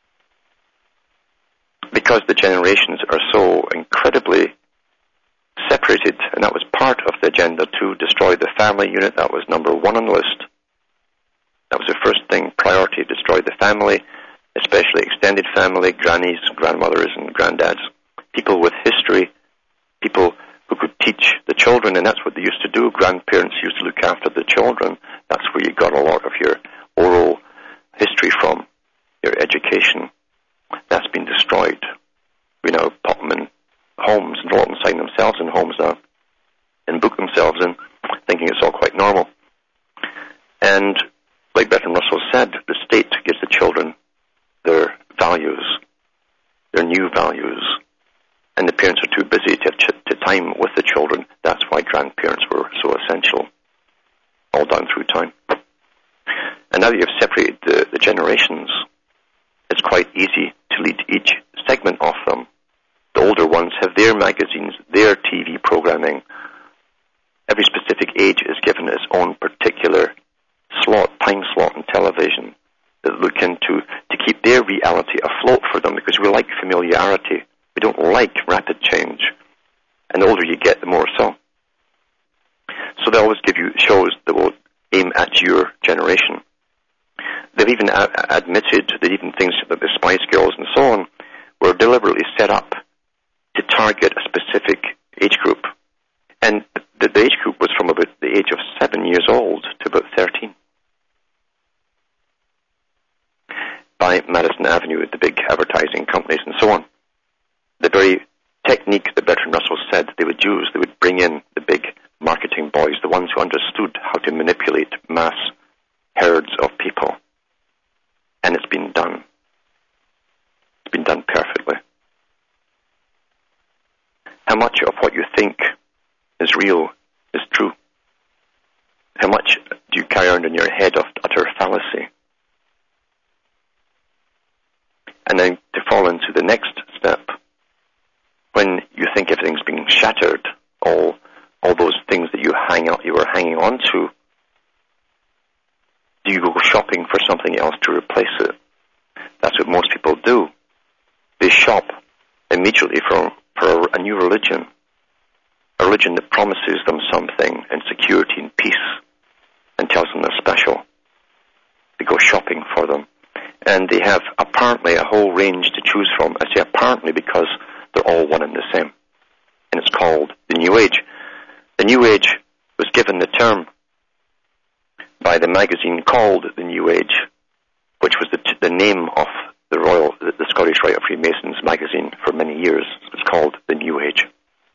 Speaker 2: because the generations are so incredibly separated, and that was part of the agenda to destroy the family unit, that was number one on the list. That was the first thing, priority, destroy the family, especially extended family, grannies, grandmothers, and granddads, people with history, people who could teach the children, and that's what they used to do. Grandparents used to look after the children. That's where you got a lot of your oral history from, your education. That's been destroyed. We now pop them in homes and let them sign themselves in homes now and book themselves in, thinking it's all quite normal. And like Bertrand Russell said, the state gives the children their values, their new values, and the parents are too busy to have ch- to time with the children. That's why grandparents were so essential, all down through time. And now that you've separated the, the generations, it's quite easy to lead each segment of them. The older ones have their magazines, their T V programming. Every specific age is given its own particular slot, time slot in television that look into to keep their reality afloat for them, because we like familiarity. We don't like rapid change. And the older you get, the more so. So they always give you shows that will aim at your generation. They've even a- admitted that even things like the Spice Girls and so on were deliberately set up to target a specific age group. And the, the age group was from about the age of seven years old to about thirteen. By Madison Avenue, the big advertising companies and so on. The very technique that Bertrand Russell said they would use, they would bring in the big marketing boys, the ones who understood how to manipulate mass herds of people. And it's been done. It's been done perfectly. How much of what you think is real is true? How much do you carry around in your head of utter fallacy? And then to fall into the next step, when you think everything's being shattered, all all those things that you hang out, you were hanging on to, do you go shopping for something else to replace it? That's what most people do. They shop immediately for, for a new religion, a religion that promises them something and security and peace and tells them they're special. They go shopping for them. And they have apparently a whole range to choose from. I say apparently because they're all one and the same. And it's called the New Age. The New Age was given the term by the magazine called The New Age, which was the, t- the name of the Royal, the, the Scottish Rite of Freemasons magazine for many years. It was called The New Age.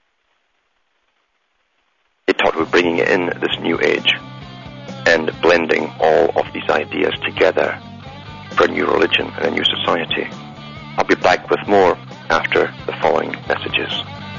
Speaker 2: They talked about bringing in this New Age and blending all of these ideas together for a new religion and a new society. I'll be back with more after the following messages.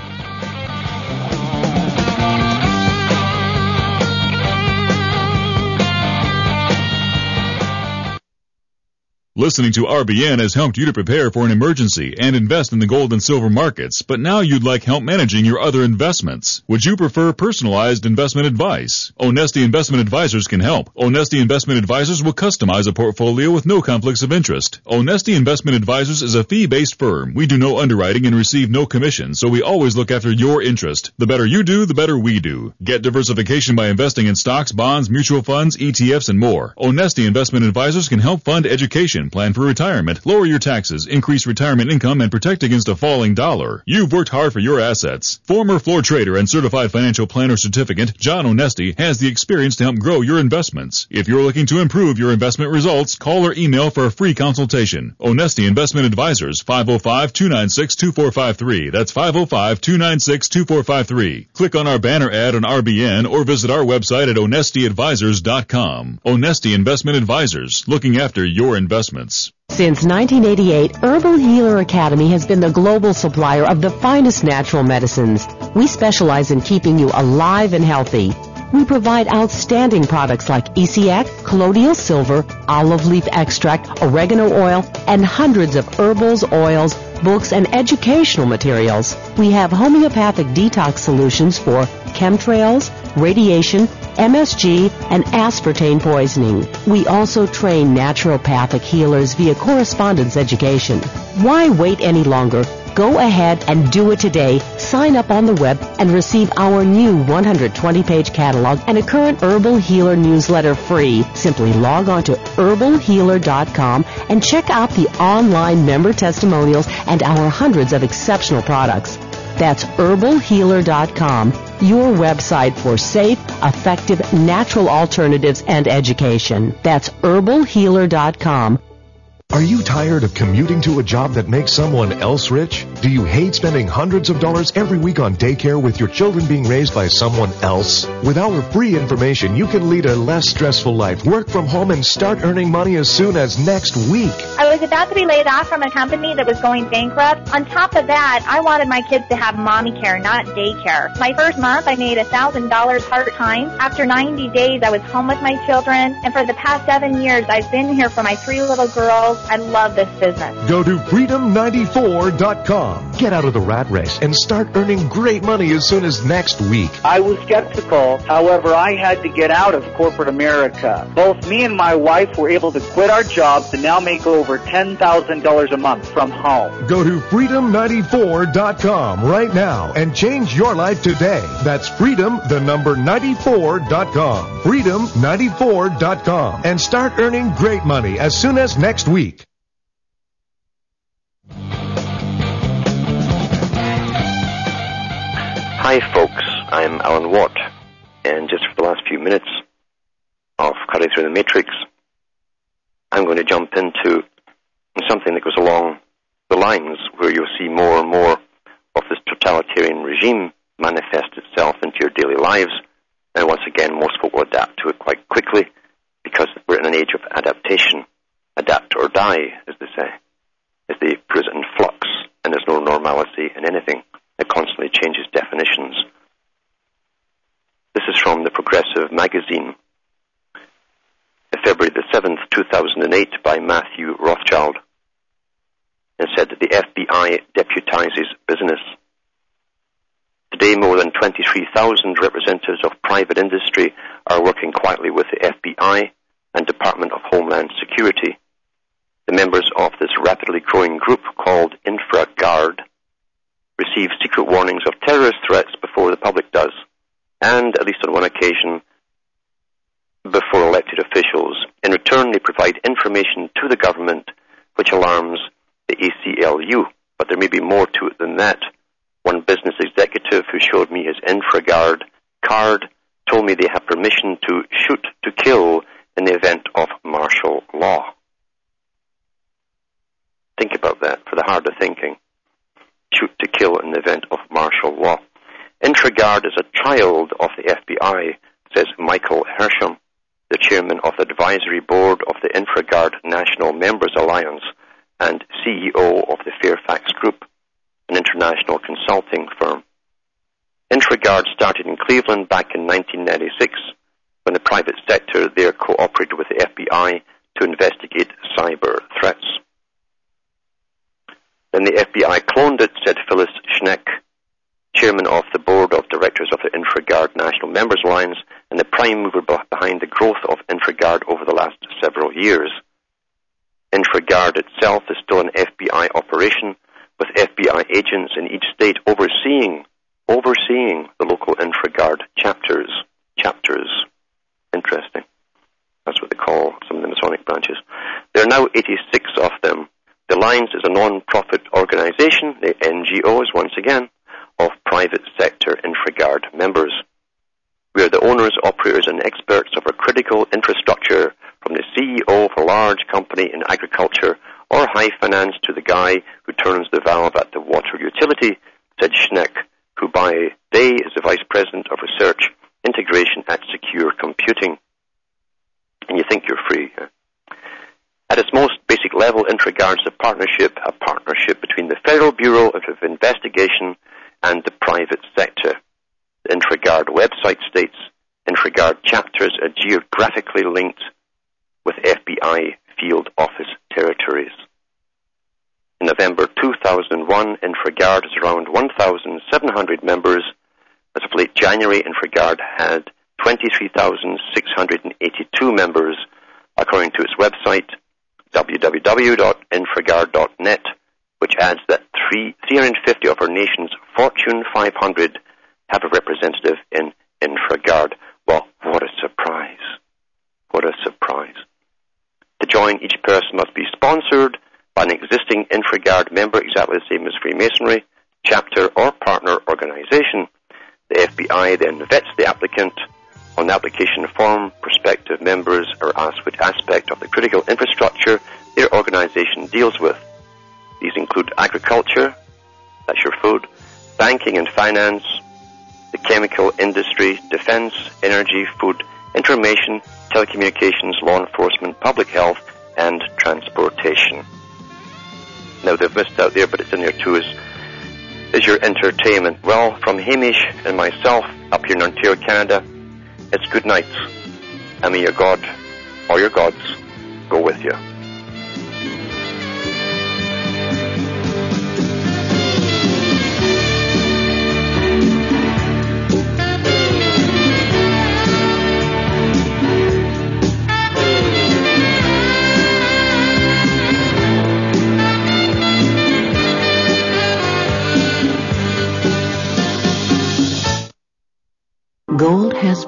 Speaker 7: Listening to R B N has helped you to prepare for an emergency and invest in the gold and silver markets, but now you'd like help managing your other investments. Would you prefer personalized investment advice? Onesti Investment Advisors can help. Onesti Investment Advisors will customize a portfolio with no conflicts of interest. Onesti Investment Advisors is a fee-based firm. We do no underwriting and receive no commission, so we always look after your interest. The better you do, the better we do. Get diversification by investing in stocks, bonds, mutual funds, E T Fs, and more. Onesti Investment Advisors can help fund education, plan for retirement, lower your taxes, increase retirement income, and protect against a falling dollar. You've worked hard for your assets. Former floor trader and certified financial planner certificate, John Onesti, has the experience to help grow your investments. If you're looking to improve your investment results, call or email for a free consultation. Onesti Investment Advisors, five oh five, two nine six, two four five three. That's five oh five, two nine six, two four five three. Click on our banner ad on R B N or visit our website at onesti advisors dot com. Onesti Investment Advisors, looking after your investments.
Speaker 13: Since nineteen eighty-eight, Herbal Healer Academy has been the global supplier of the finest natural medicines. We specialize in keeping you alive and healthy. We provide outstanding products like E C A C, colloidal silver, olive leaf extract, oregano oil, and hundreds of herbals, oils, books, and educational materials. We have homeopathic detox solutions for chemtrails, radiation, M S G, and aspartame poisoning. We also train naturopathic healers via correspondence education. Why wait any longer? Go ahead and do it today. Sign up on the web and receive our new one hundred twenty page catalog and a current Herbal Healer newsletter free. Simply log on to herbal healer dot com and check out the online member testimonials and our hundreds of exceptional products. That's herbal healer dot com, your website for safe, effective, natural alternatives and education. That's herbal healer dot com.
Speaker 14: Are you tired of commuting to a job that makes someone else rich? Do you hate spending hundreds of dollars every week on daycare with your children being raised by someone else? With our free information, you can lead a less stressful life, work from home, and start earning money as soon as next week.
Speaker 15: I was about to be laid off from a company that was going bankrupt. On top of that, I wanted my kids to have mommy care, not daycare. My first month, I made one thousand dollars part-time. After ninety days, I was home with my children. And for the past seven years, I've been here for my three little girls. I love this business.
Speaker 14: Go to freedom ninety-four dot com. Get out of the rat race and start earning great money as soon as next week.
Speaker 16: I was skeptical. However, I had to get out of corporate America. Both me and my wife were able to quit our jobs and now make over ten thousand dollars a month from home.
Speaker 14: Go to freedom ninety-four dot com right now and change your life today. That's freedom, the number ninety-four dot com. freedom ninety-four dot com. And start earning great money as soon as next week.
Speaker 2: Hi folks, I'm Alan Watt, and just for the last few minutes of cutting through the matrix, I'm going to jump into something that goes along the lines where you'll see more and more of this totalitarian regime manifest itself into your daily lives, and once again most folk will adapt to it quite quickly because we're in an age of adaptation. Adapt or die, as they say, as they put it in flux, and there's no normality in anything. It constantly changes definitions. This is Progressive magazine. February the seventh, two thousand eight, by Matthew Rothschild. It said that the F B I deputizes business. Today, more than twenty-three thousand representatives of private industry are working quietly with the F B I and Department of Homeland Security. The members of this rapidly growing group, called InfraGard, receive secret warnings of terrorist threats before the public does, and, at least on one occasion, before elected officials. In return, they provide information to the government which alarms the A C L U, but there may be more to it than that. One business executive who showed me his InfraGard card told me they have permission to shoot to kill in the event of martial law. Think about that for the hard of thinking. Shoot to kill in the event of martial law. InfraGard is a child of the F B I, says Michael Hersham, the chairman of the advisory board of the InfraGard National Members Alliance and C E O of the Fairfax Group, an international consulting firm. InfraGard started in Cleveland back in nineteen ninety-six, when the private sector there cooperated with the F B I to investigate cyber threats. Then the F B I cloned it, said Phyllis Schneck, chairman of the board of directors of the InfraGard National Members Alliance and the prime mover behind the growth of InfraGard over the last several years. InfraGard itself is still an F B I operation, with F B I agents in each state overseeing overseeing the local InfraGard chapters. Chapters. Interesting. That's what they call some of the Masonic branches. There are now eighty-six of them. The Alliance is a non-profit organization, the N G Os, once again, of private sector InfraGard members. We are the owners, operators, and experts of a critical infrastructure, from the C E O of a large company in agriculture or high finance to the guy who turns the valve at the water utility, said Schneck, who by day is the Vice President of Research, Integration at Secure Computing. And you think you're free. Huh? At its most basic level, InfraGard is a partnership, a partnership between the Federal Bureau of Investigation and the private sector. The InfraGard website states InfraGard chapters are geographically linked with F B I field office territories. In November two thousand one, InfraGard has around one thousand seven hundred members. As of late January, InfraGard had twenty-three thousand six hundred eighty-two members, according to its website, w w w dot infragard dot net, which adds that three hundred fifty of our nation's Fortune five hundred have a representative in InfraGard. Well, what a surprise. What a surprise. To join, each person must be sponsored by an existing InfraGard member, exactly the same as Freemasonry, chapter or partner organization. The F B I then vets the applicant. On the application form, prospective members are asked which aspect of the critical infrastructure their organization deals with. These include agriculture, that's your food, banking and finance, the chemical industry, defense, energy, food, information, telecommunications, law enforcement, public health, and transportation. Now, they've missed out there, but it's in there too, is, is your entertainment. Well, from Hamish and myself up here in Ontario, Canada, it's good night. And may your God, or your gods, go with you.
Speaker 13: Gold has